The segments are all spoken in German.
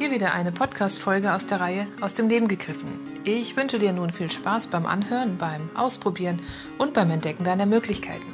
Hier wieder eine Podcast-Folge aus der Reihe Aus dem Leben gegriffen. Ich wünsche dir nun viel Spaß beim Anhören, beim Ausprobieren und beim Entdecken deiner Möglichkeiten.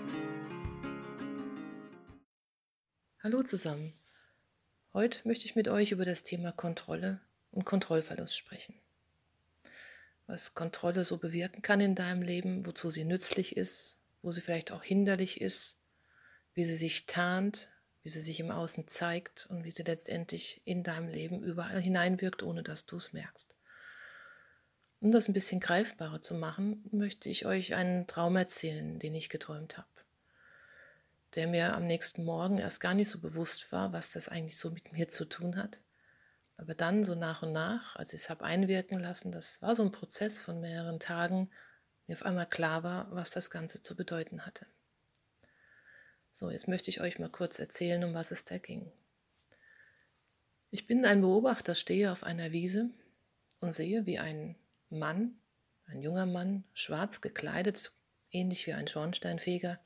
Hallo zusammen. Heute möchte ich mit euch über das Thema Kontrolle und Kontrollverlust sprechen. Was Kontrolle so bewirken kann in deinem Leben, wozu sie nützlich ist, wo sie vielleicht auch hinderlich ist, wie sie sich tarnt, wie sie sich im Außen zeigt und wie sie letztendlich in deinem Leben überall hineinwirkt, ohne dass du es merkst. Um das ein bisschen greifbarer zu machen, möchte ich euch einen Traum erzählen, den ich geträumt habe, der mir am nächsten Morgen erst gar nicht so bewusst war, was das eigentlich so mit mir zu tun hat. Aber dann so nach und nach, als ich es habe einwirken lassen, das war so ein Prozess von mehreren Tagen, mir auf einmal klar war, was das Ganze zu bedeuten hatte. So, jetzt möchte ich euch mal kurz erzählen, um was es da ging. Ich bin ein Beobachter, stehe auf einer Wiese und sehe, wie ein Mann, ein junger Mann, schwarz gekleidet, ähnlich wie ein Schornsteinfeger,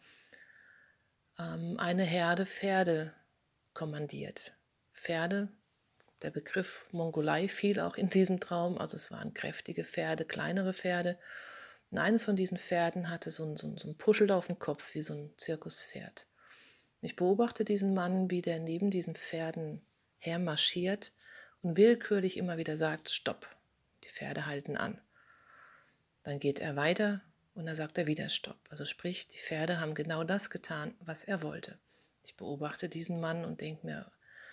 eine Herde Pferde kommandiert. Pferde, der Begriff Mongolei fiel auch in diesem Traum, also es waren kräftige Pferde, kleinere Pferde. Und eines von diesen Pferden hatte so ein Puschel auf dem Kopf, wie so ein Zirkuspferd. Ich beobachte diesen Mann, wie der neben diesen Pferden hermarschiert und willkürlich immer wieder sagt, Stopp, die Pferde halten an. Dann geht er weiter und dann sagt er wieder Stopp. Also sprich, die Pferde haben genau das getan, was er wollte. Ich beobachte diesen Mann und denke mir,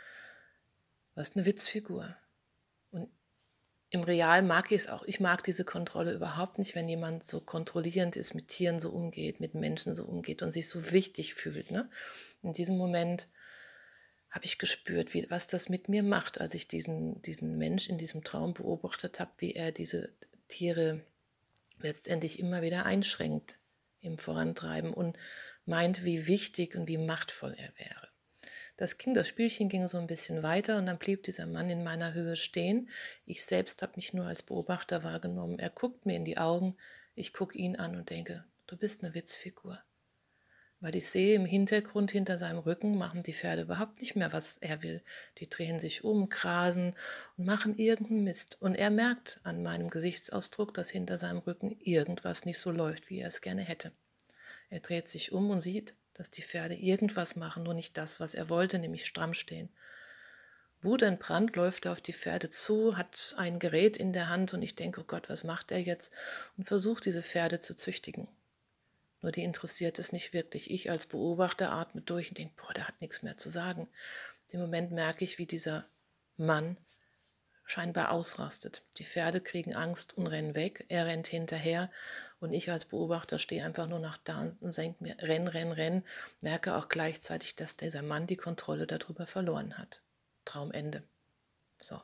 was eine Witzfigur. Und im Real mag ich es auch. Ich mag diese Kontrolle überhaupt nicht, wenn jemand so kontrollierend ist, mit Tieren so umgeht, mit Menschen so umgeht und sich so wichtig fühlt. Ne? In diesem Moment habe ich gespürt, was das mit mir macht, als ich diesen Mensch in diesem Traum beobachtet habe, wie er diese Tiere letztendlich immer wieder einschränkt im Vorantreiben und meint, wie wichtig und wie machtvoll er wäre. Das Spielchen ging so ein bisschen weiter und dann blieb dieser Mann in meiner Höhe stehen. Ich selbst habe mich nur als Beobachter wahrgenommen. Er guckt mir in die Augen, ich gucke ihn an und denke, du bist eine Witzfigur. Weil ich sehe, im Hintergrund, hinter seinem Rücken, machen die Pferde überhaupt nicht mehr, was er will. Die drehen sich um, grasen und machen irgendeinen Mist. Und er merkt an meinem Gesichtsausdruck, dass hinter seinem Rücken irgendwas nicht so läuft, wie er es gerne hätte. Er dreht sich um und sieht, dass die Pferde irgendwas machen, nur nicht das, was er wollte, nämlich stramm stehen. Wutentbrannt läuft er auf die Pferde zu, hat ein Gerät in der Hand und ich denke, oh Gott, was macht er jetzt? Und versucht, diese Pferde zu züchtigen. Nur die interessiert es nicht wirklich. Ich als Beobachter atme durch und denke, boah, der hat nichts mehr zu sagen. Im Moment merke ich, wie dieser Mann scheinbar ausrastet. Die Pferde kriegen Angst und rennen weg. Er rennt hinterher und ich als Beobachter stehe einfach nur noch da und denke mir, renn, renn, renn. Merke auch gleichzeitig, dass dieser Mann die Kontrolle darüber verloren hat. Traumende. So.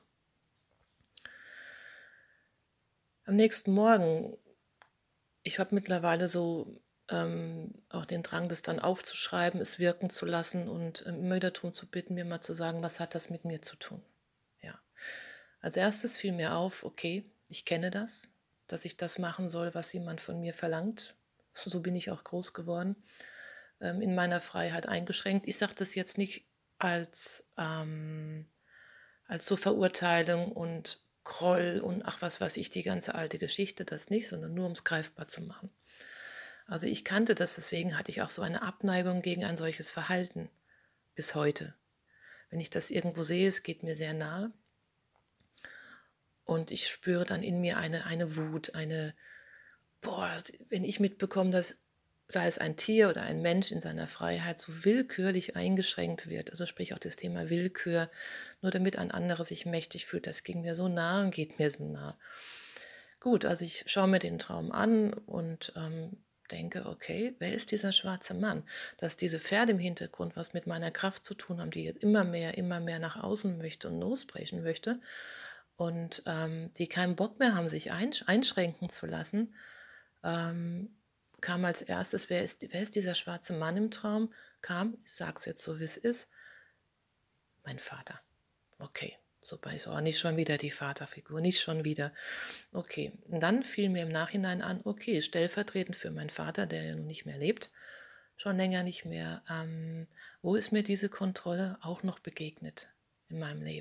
Am nächsten Morgen, ich habe mittlerweile so auch den Drang, das dann aufzuschreiben, es wirken zu lassen und immer wieder darum zu bitten, mir mal zu sagen, was hat das mit mir zu tun. Ja. Als erstes fiel mir auf, okay, ich kenne das, dass ich das machen soll, was jemand von mir verlangt. So bin ich auch groß geworden, in meiner Freiheit eingeschränkt. Ich sage das jetzt nicht als so Verurteilung und Groll und ach was weiß ich, die ganze alte Geschichte, das nicht, sondern nur um es greifbar zu machen. Also ich kannte das, deswegen hatte ich auch so eine Abneigung gegen ein solches Verhalten bis heute. Wenn ich das irgendwo sehe, es geht mir sehr nahe und ich spüre dann in mir eine Wut, wenn ich mitbekomme, dass sei es ein Tier oder ein Mensch in seiner Freiheit so willkürlich eingeschränkt wird, also sprich auch das Thema Willkür, nur damit ein anderer sich mächtig fühlt, das ging mir so nah und geht mir so nah. Gut, also ich schaue mir den Traum an und denke, okay, wer ist dieser schwarze Mann? Dass diese Pferde im Hintergrund was mit meiner Kraft zu tun haben, die jetzt immer mehr nach außen möchte und losbrechen möchte und die keinen Bock mehr haben, sich einschränken zu lassen, kam als erstes, wer ist dieser schwarze Mann im Traum? Ich sage es jetzt so, wie es ist, mein Vater. Okay, super, ich nicht schon wieder die Vaterfigur, nicht schon wieder. Okay, und dann fiel mir im Nachhinein an, okay, stellvertretend für meinen Vater, der ja nun nicht mehr lebt, schon länger nicht mehr, wo ist mir diese Kontrolle auch noch begegnet in meinem Leben?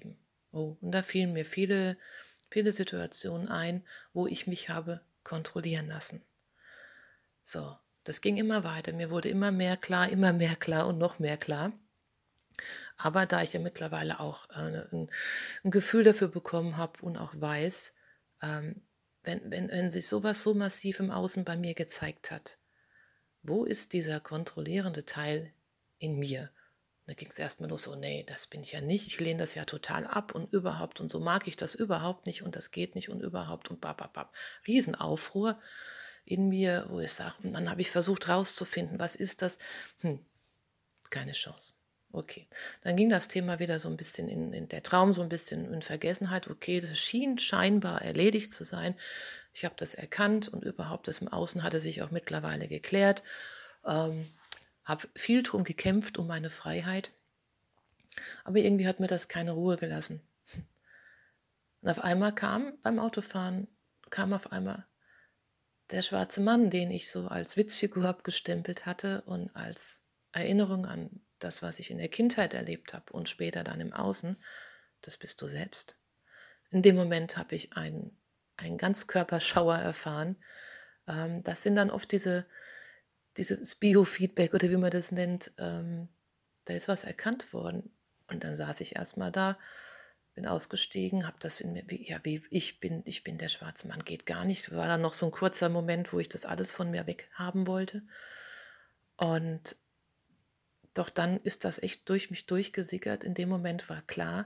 Oh, und da fielen mir viele Situationen ein, wo ich mich habe kontrollieren lassen. So, das ging immer weiter. Mir wurde immer mehr klar und noch mehr klar. Aber da ich ja mittlerweile auch ein Gefühl dafür bekommen habe und auch weiß, ähm, wenn sich sowas so massiv im Außen bei mir gezeigt hat, wo ist dieser kontrollierende Teil in mir? Da ging es erstmal nur so, nee, das bin ich ja nicht, ich lehne das ja total ab und überhaupt und so mag ich das überhaupt nicht und das geht nicht und überhaupt und bababab. Riesenaufruhr in mir, wo ich sage, und dann habe ich versucht rauszufinden, was ist das? Keine Chance. Okay, dann ging das Thema wieder so ein bisschen in der Traum so ein bisschen in Vergessenheit. Okay, das schien scheinbar erledigt zu sein. Ich habe das erkannt und überhaupt das im Außen hatte sich auch mittlerweile geklärt. Ähm, habe viel drum gekämpft, um meine Freiheit. Aber irgendwie hat mir das keine Ruhe gelassen. Und auf einmal beim Autofahren, kam auf einmal der schwarze Mann, den ich so als Witzfigur abgestempelt hatte und als Erinnerung an das, was ich in der Kindheit erlebt habe und später dann im Außen, das bist du selbst. In dem Moment habe ich einen Ganzkörperschauer erfahren. Das sind dann oft dieses Biofeedback oder wie man das nennt. Da ist was erkannt worden. Und dann saß ich erstmal da, bin ausgestiegen, habe das in mir, wie ich bin der schwarze Mann, geht gar nicht. War dann noch so ein kurzer Moment, wo ich das alles von mir weghaben wollte. Und doch dann ist das echt durch mich durchgesickert. In dem Moment war klar,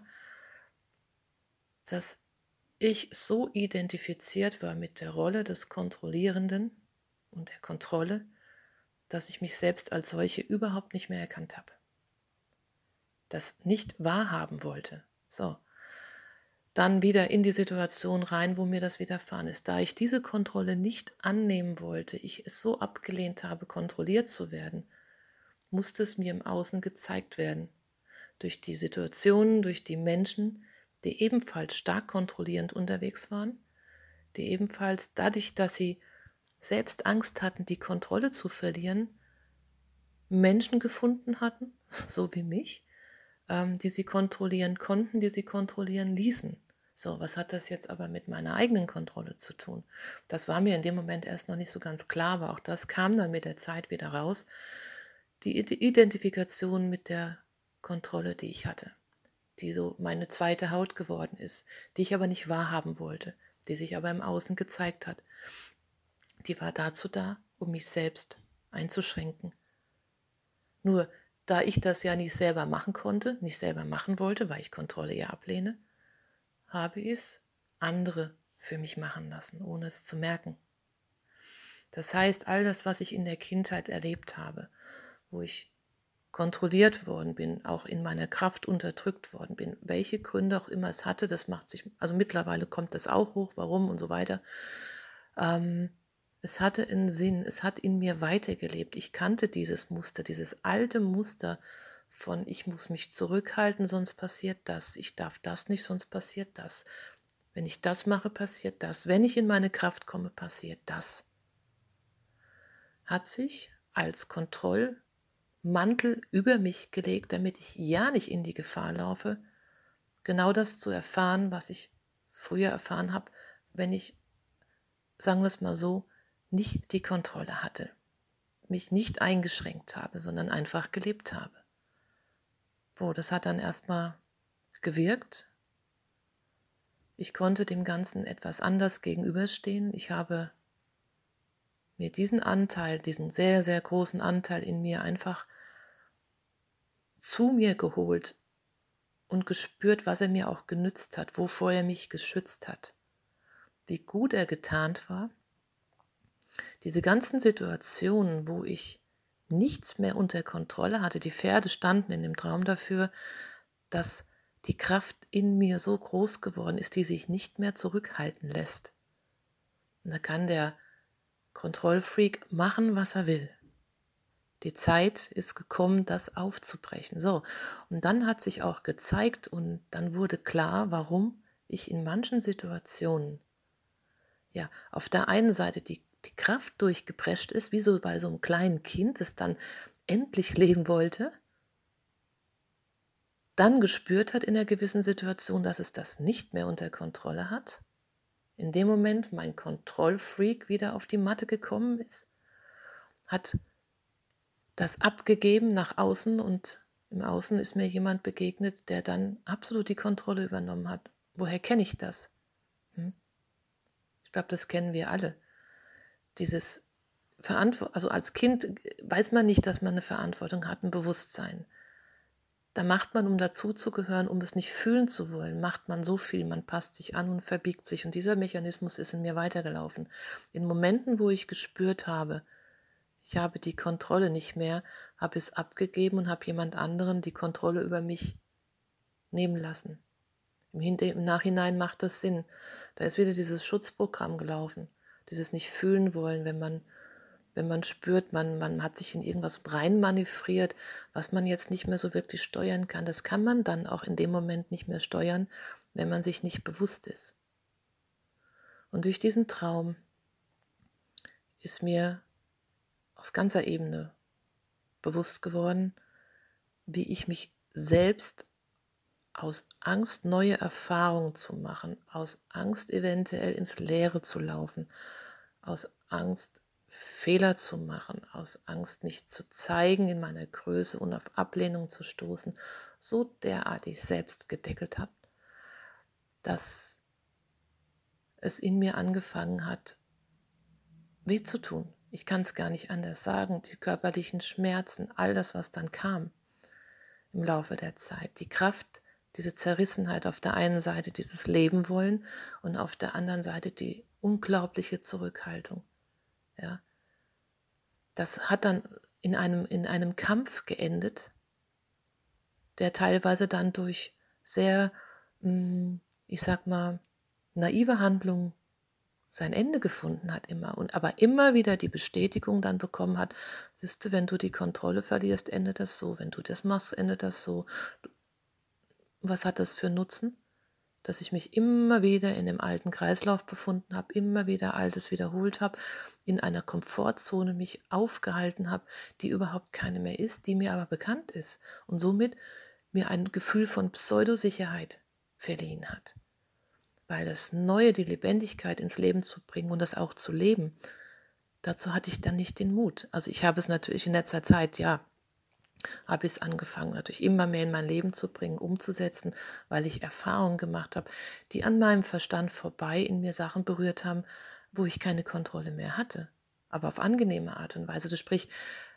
dass ich so identifiziert war mit der Rolle des Kontrollierenden und der Kontrolle, dass ich mich selbst als solche überhaupt nicht mehr erkannt habe. Das nicht wahrhaben wollte. So, dann wieder in die Situation rein, wo mir das widerfahren ist. Da ich diese Kontrolle nicht annehmen wollte, ich es so abgelehnt habe, kontrolliert zu werden, musste es mir im Außen gezeigt werden. Durch die Situationen, durch die Menschen, die ebenfalls stark kontrollierend unterwegs waren, die ebenfalls dadurch, dass sie selbst Angst hatten, die Kontrolle zu verlieren, Menschen gefunden hatten, so wie mich, die sie kontrollieren konnten, die sie kontrollieren ließen. So, was hat das jetzt aber mit meiner eigenen Kontrolle zu tun? Das war mir in dem Moment erst noch nicht so ganz klar, aber auch das kam dann mit der Zeit wieder raus. Die Identifikation mit der Kontrolle, die ich hatte, die so meine zweite Haut geworden ist, die ich aber nicht wahrhaben wollte, die sich aber im Außen gezeigt hat. Die war dazu da, um mich selbst einzuschränken. Nur, da ich das ja nicht selber machen konnte, nicht selber machen wollte, weil ich Kontrolle ja ablehne, habe ich es andere für mich machen lassen, ohne es zu merken. Das heißt, all das, was ich in der Kindheit erlebt habe, wo ich kontrolliert worden bin, auch in meiner Kraft unterdrückt worden bin, welche Gründe auch immer es hatte, das macht sich, also mittlerweile kommt das auch hoch, warum und so weiter. Es hatte einen Sinn, es hat in mir weitergelebt. Ich kannte dieses Muster, dieses alte Muster von ich muss mich zurückhalten, sonst passiert das, ich darf das nicht, sonst passiert das. Wenn ich das mache, passiert das. Wenn ich in meine Kraft komme, passiert das. Hat sich als Kontrollmantel über mich gelegt, damit ich ja nicht in die Gefahr laufe, genau das zu erfahren, was ich früher erfahren habe, wenn ich, sagen wir es mal so, nicht die Kontrolle hatte, mich nicht eingeschränkt habe, sondern einfach gelebt habe. Das hat dann erstmal gewirkt. Ich konnte dem Ganzen etwas anders gegenüberstehen. Ich habe mir diesen Anteil, diesen sehr, sehr großen Anteil in mir einfach zu mir geholt und gespürt, was er mir auch genützt hat, wovor er mich geschützt hat, wie gut er getarnt war. Diese ganzen Situationen, wo ich nichts mehr unter Kontrolle hatte, die Pferde standen in dem Traum dafür, dass die Kraft in mir so groß geworden ist, die sich nicht mehr zurückhalten lässt. Und da kann der Kontrollfreak machen, was er will. Die Zeit ist gekommen, das aufzubrechen. So, und dann hat sich auch gezeigt und dann wurde klar, warum ich in manchen Situationen, ja, auf der einen Seite die Kraft durchgeprescht ist, wie so bei so einem kleinen Kind, das dann endlich leben wollte. dann gespürt hat in einer gewissen Situation, dass es das nicht mehr unter Kontrolle hat, in dem Moment mein Kontrollfreak wieder auf die Matte gekommen ist, hat das abgegeben nach außen und im Außen ist mir jemand begegnet, der dann absolut die Kontrolle übernommen hat. Woher kenne ich das? Ich glaube, das kennen wir alle. Dieses also als Kind weiß man nicht, dass man eine Verantwortung hat, ein Bewusstsein. Da macht man, um dazuzugehören, um es nicht fühlen zu wollen, macht man so viel, man passt sich an und verbiegt sich. Und dieser Mechanismus ist in mir weitergelaufen. In Momenten, wo ich gespürt habe, ich habe die Kontrolle nicht mehr, habe es abgegeben und habe jemand anderen die Kontrolle über mich nehmen lassen. Im Nachhinein macht das Sinn. Da ist wieder dieses Schutzprogramm gelaufen, dieses nicht fühlen wollen, wenn man spürt, man hat sich in irgendwas reinmanövriert, was man jetzt nicht mehr so wirklich steuern kann. Das kann man dann auch in dem Moment nicht mehr steuern, wenn man sich nicht bewusst ist. Und durch diesen Traum ist mir auf ganzer Ebene bewusst geworden, wie ich mich selbst aus Angst, neue Erfahrungen zu machen, aus Angst, eventuell ins Leere zu laufen, aus Angst, Fehler zu machen, aus Angst, nicht zu zeigen in meiner Größe und auf Ablehnung zu stoßen, so derartig selbst gedeckelt habe, dass es in mir angefangen hat, weh zu tun. Ich kann es gar nicht anders sagen. Die körperlichen Schmerzen, all das, was dann kam im Laufe der Zeit, die Kraft, diese Zerrissenheit auf der einen Seite, dieses Leben wollen und auf der anderen Seite die unglaubliche Zurückhaltung. Ja, das hat dann in einem Kampf geendet, der teilweise dann durch sehr, ich sag mal, naive Handlungen sein Ende gefunden hat immer und aber immer wieder die Bestätigung dann bekommen hat, siehst du, wenn du die Kontrolle verlierst, endet das so, wenn du das machst, endet das so. Was hat das für Nutzen? Dass ich mich immer wieder in dem alten Kreislauf befunden habe, immer wieder Altes wiederholt habe, in einer Komfortzone mich aufgehalten habe, die überhaupt keine mehr ist, die mir aber bekannt ist und somit mir ein Gefühl von Pseudosicherheit verliehen hat. Weil das Neue, die Lebendigkeit ins Leben zu bringen und das auch zu leben, dazu hatte ich dann nicht den Mut. Also ich habe es natürlich in letzter Zeit, ja, habe ich es angefangen, natürlich immer mehr in mein Leben zu bringen, umzusetzen, weil ich Erfahrungen gemacht habe, die an meinem Verstand vorbei in mir Sachen berührt haben, wo ich keine Kontrolle mehr hatte, aber auf angenehme Art und Weise. Sprich,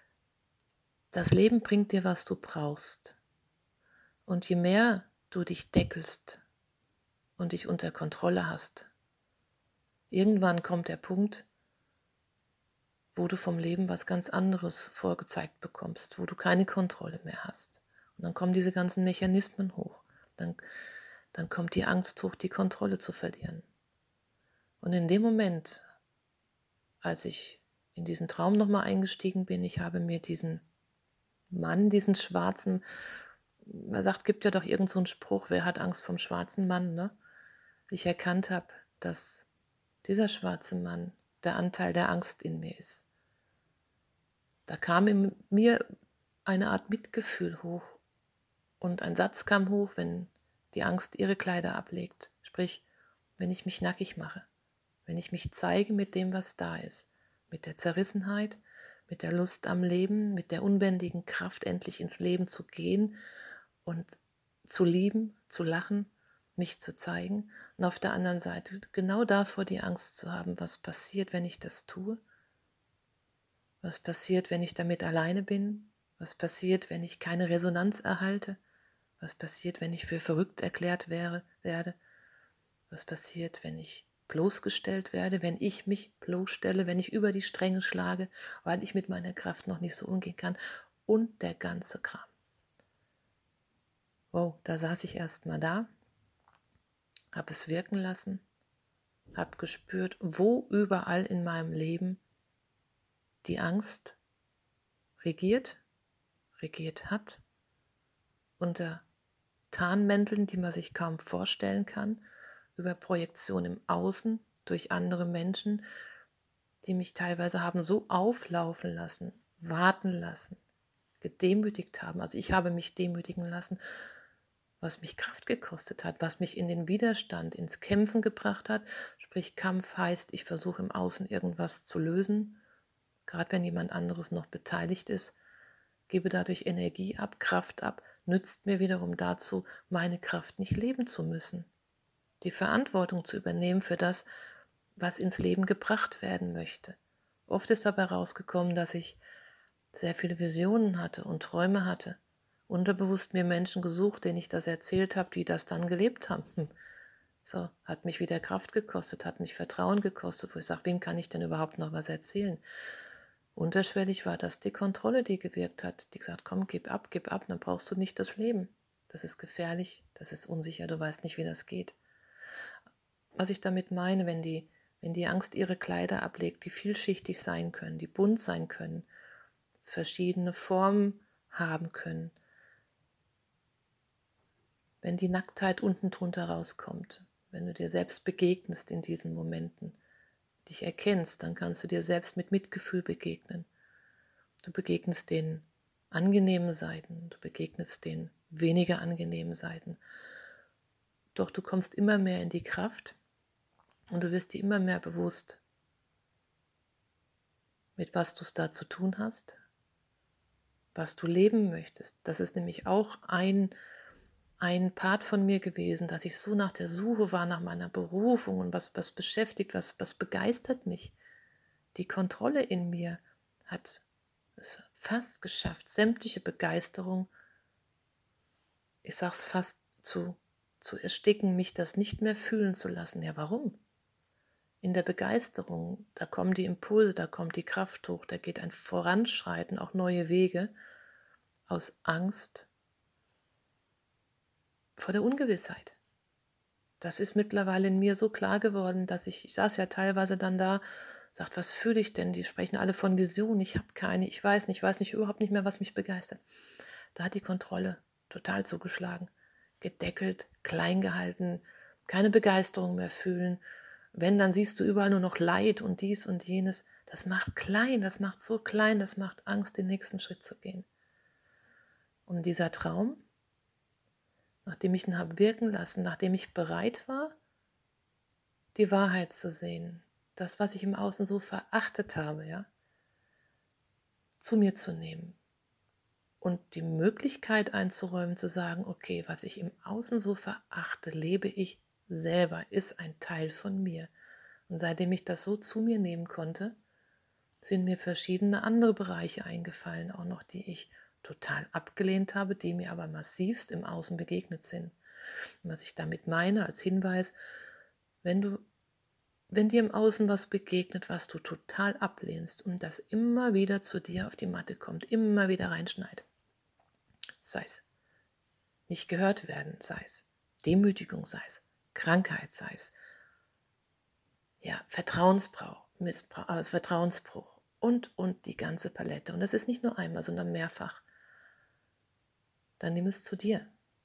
das Leben bringt dir, was du brauchst. Und je mehr du dich deckelst und dich unter Kontrolle hast, irgendwann kommt der Punkt, wo du vom Leben was ganz anderes vorgezeigt bekommst, wo du keine Kontrolle mehr hast. Und dann kommen diese ganzen Mechanismen hoch. Dann kommt die Angst hoch, die Kontrolle zu verlieren. Und in dem Moment, als ich in diesen Traum nochmal eingestiegen bin, ich habe mir diesen Mann, diesen schwarzen, man sagt, gibt ja doch irgend so einen Spruch, wer hat Angst vom schwarzen Mann, ne? Ich erkannt habe, dass dieser schwarze Mann der Anteil der Angst in mir ist. Da kam in mir eine Art Mitgefühl hoch und ein Satz kam hoch, wenn die Angst ihre Kleider ablegt, sprich, wenn ich mich nackig mache, wenn ich mich zeige mit dem, was da ist, mit der Zerrissenheit, mit der Lust am Leben, mit der unbändigen Kraft, endlich ins Leben zu gehen und zu lieben, zu lachen, mich zu zeigen und auf der anderen Seite genau davor die Angst zu haben, was passiert, wenn ich das tue. Was passiert, wenn ich damit alleine bin? Was passiert, wenn ich keine Resonanz erhalte? Was passiert, wenn ich für verrückt erklärt werde? Was passiert, wenn ich bloßgestellt werde, wenn ich mich bloßstelle, wenn ich über die Stränge schlage, weil ich mit meiner Kraft noch nicht so umgehen kann? Und der ganze Kram. Wow, da saß ich erst mal da, habe es wirken lassen, habe gespürt, wo überall in meinem Leben die Angst regiert hat, unter Tarnmänteln, die man sich kaum vorstellen kann, über Projektion im Außen durch andere Menschen, die mich teilweise haben so auflaufen lassen, warten lassen, gedemütigt haben. Also ich habe mich demütigen lassen was mich Kraft gekostet hat, was mich in den Widerstand, ins Kämpfen gebracht hat. Sprich, Kampf heißt, ich versuche im Außen irgendwas zu lösen, gerade wenn jemand anderes noch beteiligt ist, gebe dadurch Energie ab, Kraft ab, nützt mir wiederum dazu, meine Kraft nicht leben zu müssen. Die Verantwortung zu übernehmen für das, was ins Leben gebracht werden möchte. Oft ist dabei rausgekommen, dass ich sehr viele Visionen hatte und Träume hatte. Unterbewusst mir Menschen gesucht, denen ich das erzählt habe, die das dann gelebt haben. So, hat mich wieder Kraft gekostet, hat mich Vertrauen gekostet, wo ich sage, wem kann ich denn überhaupt noch was erzählen? Unterschwellig war das die Kontrolle, die gewirkt hat, die gesagt, komm, gib ab, dann brauchst du nicht das Leben. Das ist gefährlich, das ist unsicher, du weißt nicht, wie das geht. Was ich damit meine, wenn die Angst ihre Kleider ablegt, die vielschichtig sein können, die bunt sein können, verschiedene Formen haben können, wenn die Nacktheit unten drunter rauskommt, wenn du dir selbst begegnest in diesen Momenten, dich erkennst, dann kannst du dir selbst mit Mitgefühl begegnen. Du begegnest den angenehmen Seiten, du begegnest den weniger angenehmen Seiten. Doch du kommst immer mehr in die Kraft und du wirst dir immer mehr bewusst, mit was du es da zu tun hast, was du leben möchtest. Das ist nämlich auch ein Part von mir gewesen, dass ich so nach der Suche war, nach meiner Berufung und was beschäftigt, was begeistert mich. Die Kontrolle in mir hat es fast geschafft, sämtliche Begeisterung, ich sag's fast zu ersticken, mich das nicht mehr fühlen zu lassen. Ja, warum? In der Begeisterung, da kommen die Impulse, da kommt die Kraft hoch, da geht ein Voranschreiten, auch neue Wege aus Angst vor der Ungewissheit. Das ist mittlerweile in mir so klar geworden, dass ich saß ja teilweise dann da, sagt, was fühle ich denn? Die sprechen alle von Visionen, ich habe keine, ich weiß nicht, überhaupt nicht mehr, was mich begeistert. Da hat die Kontrolle total zugeschlagen, gedeckelt, klein gehalten, keine Begeisterung mehr fühlen. Wenn, dann siehst du überall nur noch Leid und dies und jenes. Das macht klein, das macht so klein, das macht Angst, den nächsten Schritt zu gehen. Und dieser Traum, nachdem ich ihn habe wirken lassen, nachdem ich bereit war, die Wahrheit zu sehen, das, was ich im Außen so verachtet habe, ja, zu mir zu nehmen und die Möglichkeit einzuräumen, zu sagen, okay, was ich im Außen so verachte, lebe ich selber, ist ein Teil von mir. Und seitdem ich das so zu mir nehmen konnte, sind mir verschiedene andere Bereiche eingefallen, auch noch, die ich total abgelehnt habe, die mir aber massivst im Außen begegnet sind. Und was ich damit meine, als Hinweis, wenn dir im Außen was begegnet, was du total ablehnst und das immer wieder zu dir auf die Matte kommt, immer wieder reinschneit, sei es nicht gehört werden, sei es Demütigung, sei es Krankheit, sei es ja, Vertrauensbruch und die ganze Palette. Und das ist nicht nur einmal, sondern mehrfach. Dann nimm es zu dir.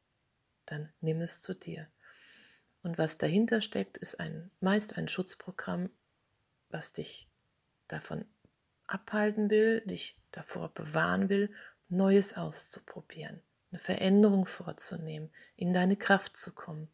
Und was dahinter steckt, ist meist ein Schutzprogramm, was dich davon abhalten will, dich davor bewahren will, Neues auszuprobieren, eine Veränderung vorzunehmen, in deine Kraft zu kommen.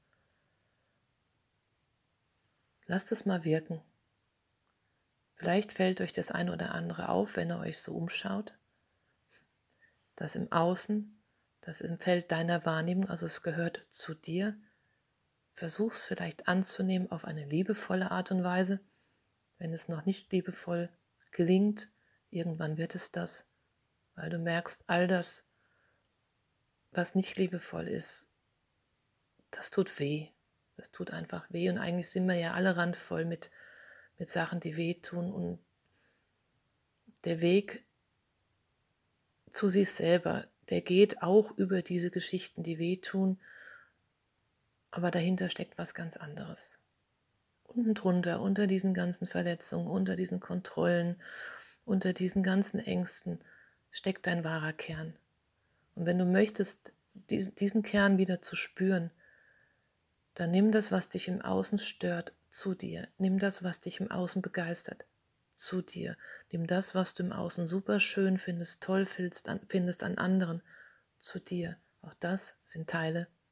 Lasst es mal wirken. Vielleicht fällt euch das eine oder andere auf, wenn ihr euch so umschaut, das im Außen, das im Feld deiner Wahrnehmung, also es gehört zu dir. Versuch's vielleicht anzunehmen auf eine liebevolle Art und Weise. Wenn es noch nicht liebevoll gelingt, irgendwann wird es das, weil du merkst, all das, was nicht liebevoll ist, das tut weh. Das tut einfach weh und eigentlich sind wir ja alle randvoll mit Sachen, die wehtun und der Weg zu sich selber, der geht auch über diese Geschichten, die wehtun, aber dahinter steckt was ganz anderes. Unten drunter, unter diesen ganzen Verletzungen, unter diesen Kontrollen, unter diesen ganzen Ängsten steckt dein wahrer Kern. Und wenn du möchtest, diesen Kern wieder zu spüren, dann nimm das, was dich im Außen stört, zu dir. Nimm das, was dich im Außen begeistert, zu dir. Nimm das, was du im Außen super schön findest, toll findest an anderen, zu dir. Auch das sind Teile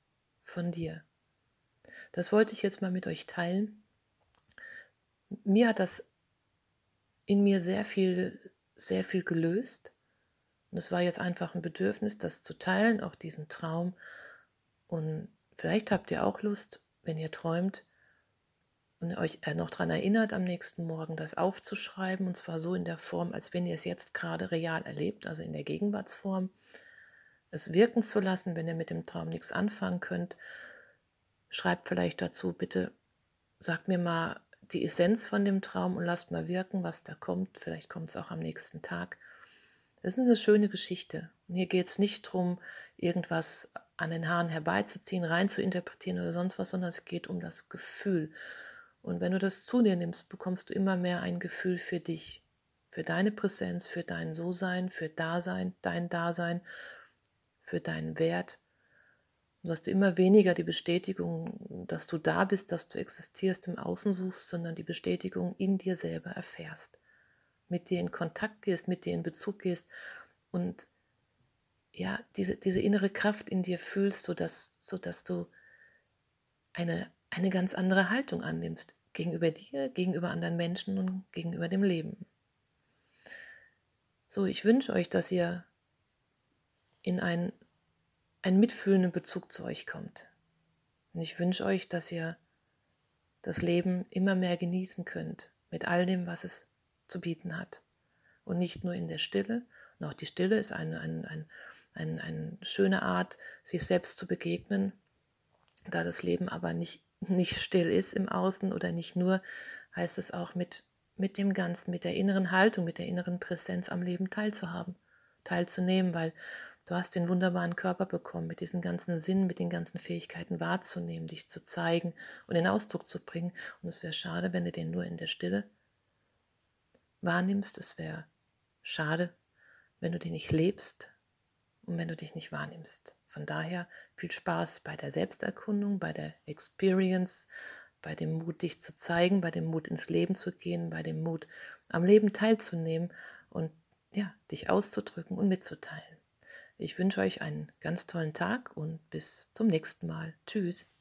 von dir. Das wollte ich jetzt mal mit euch teilen. Mir hat das in mir sehr viel gelöst. Und es war jetzt einfach ein Bedürfnis, das zu teilen, auch diesen Traum. Und vielleicht habt ihr auch Lust, wenn ihr träumt und euch noch daran erinnert, am nächsten Morgen das aufzuschreiben. Und zwar so in der Form, als wenn ihr es jetzt gerade real erlebt, also in der Gegenwartsform. Es wirken zu lassen, wenn ihr mit dem Traum nichts anfangen könnt. Schreibt vielleicht dazu, bitte sagt mir mal die Essenz von dem Traum und lasst mal wirken, was da kommt. Vielleicht kommt es auch am nächsten Tag. Das ist eine schöne Geschichte. Und hier geht es nicht darum, irgendwas an den Haaren herbeizuziehen, rein zu interpretieren oder sonst was, sondern es geht um das Gefühl. Und wenn du das zu dir nimmst, bekommst du immer mehr ein Gefühl für dich, für deine Präsenz, für dein So-Sein, für dein Dasein, für deinen Wert. Und dass du immer weniger die Bestätigung, dass du da bist, dass du existierst, im Außen suchst, sondern die Bestätigung in dir selber erfährst. Mit dir in Kontakt gehst, mit dir in Bezug gehst und ja, diese innere Kraft in dir fühlst, sodass du eine ganz andere Haltung annimmst gegenüber dir, gegenüber anderen Menschen und gegenüber dem Leben. So, ich wünsche euch, dass ihr in einen mitfühlenden Bezug zu euch kommt. Und ich wünsche euch, dass ihr das Leben immer mehr genießen könnt, mit all dem, was es zu bieten hat. Und nicht nur in der Stille. Und auch die Stille ist eine schöne Art, sich selbst zu begegnen, da das Leben aber nicht still ist im Außen oder nicht nur, heißt es auch mit dem Ganzen, mit der inneren Haltung, mit der inneren Präsenz am Leben teilzunehmen, weil du hast den wunderbaren Körper bekommen, mit diesen ganzen Sinnen, mit den ganzen Fähigkeiten wahrzunehmen, dich zu zeigen und in Ausdruck zu bringen. Und es wäre schade, wenn du den nur in der Stille wahrnimmst. Es wäre schade, wenn du den nicht lebst und wenn du dich nicht wahrnimmst. Von daher viel Spaß bei der Selbsterkundung, bei der Experience, bei dem Mut, dich zu zeigen, bei dem Mut, ins Leben zu gehen, bei dem Mut, am Leben teilzunehmen und ja, dich auszudrücken und mitzuteilen. Ich wünsche euch einen ganz tollen Tag und bis zum nächsten Mal. Tschüss.